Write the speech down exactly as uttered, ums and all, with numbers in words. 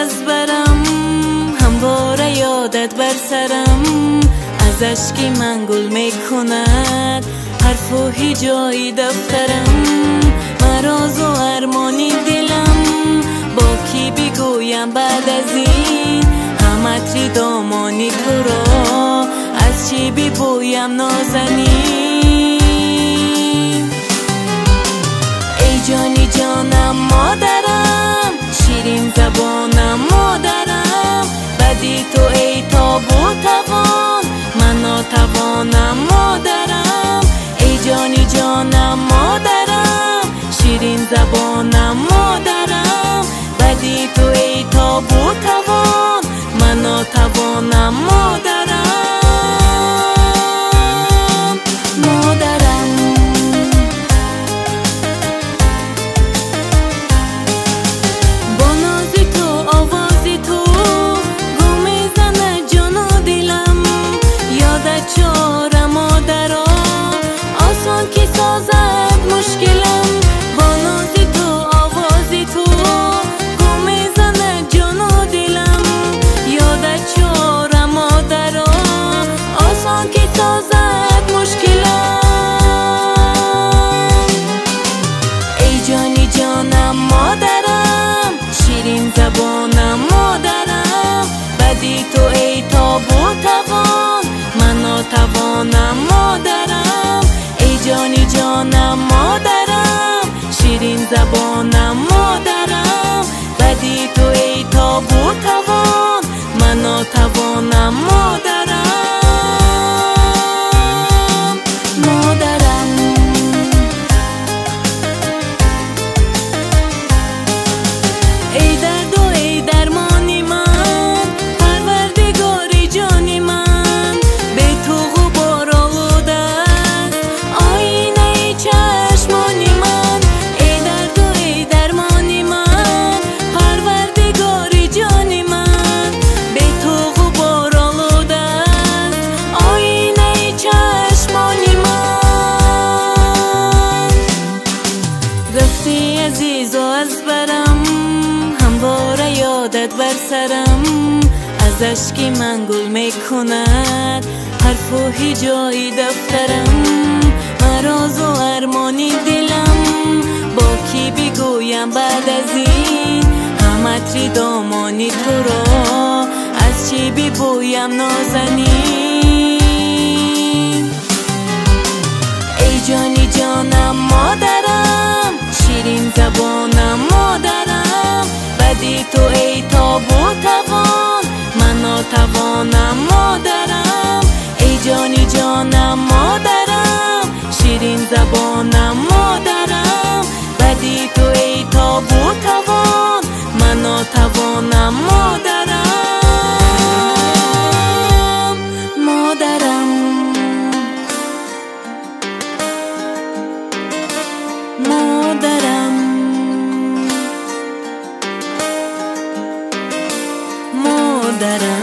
از برم، همواره یادت بر سرم، از اشکی من گل میکند حرف و هیجای دفترم. مراز و ارمانی دلم با کی بگویم بعد از این، همتری دامانی تو را از چی ببویم نازنین. ای جانی جانم مادرم، شیرین زبانم مادرم، بدی تو ای تاب و توان، من ناتوانم مادرم. ای جانی جانم مادرم، شیرین زبانم مادرم، بدی تو ای تاب و توان، من ناتوانم مادرم. مادرم با نازی تو آوازی تو گم میزنه جان و دلم، یادت چاره مادرا آسان کی سازد مشکلم. با نازی تو آوازی تو گم میزنه جان و دلم، یادت چاره مادرا آسان کی سازد مشکلم. ای جانی جانم مادرم، شیرین زبانم مادرم، بدی تو ای تاب و توان، من ناتوانم مادرم. ای جانی جانم مادرم، شیرین زبانم مادرم، بدی تو ای تاب و توان، من ناتوانم مادرم. مادرم ای درد و ای درمانی من، پروردگاری جانی من، به تو غبار آلوده است آینه چشمانی من. ای درد و ای درمانی من، پروردگاری جانی من، به تو غبار آلوده است آینه چشمانی من. رفتی عزیز و از برم، همواره یادت بر سرم، از اشکی من گل میکند حرف و هیجای دفترم. مراز و ارمانی دلم با کی بگویم بعد از این، همتری دامانی تو را از چی ببویم نازنین. ای جانی جانم مادرم، شیرین زبانم مادرم، بدی تو ای تاب و توان، من ناتوانم مادرم. ای جانی جانم مادرم، شیرین زبانم مادرم، بدی تو ای تاب و توان، من ناتوانم مادرم. مادرم مادرم مادرم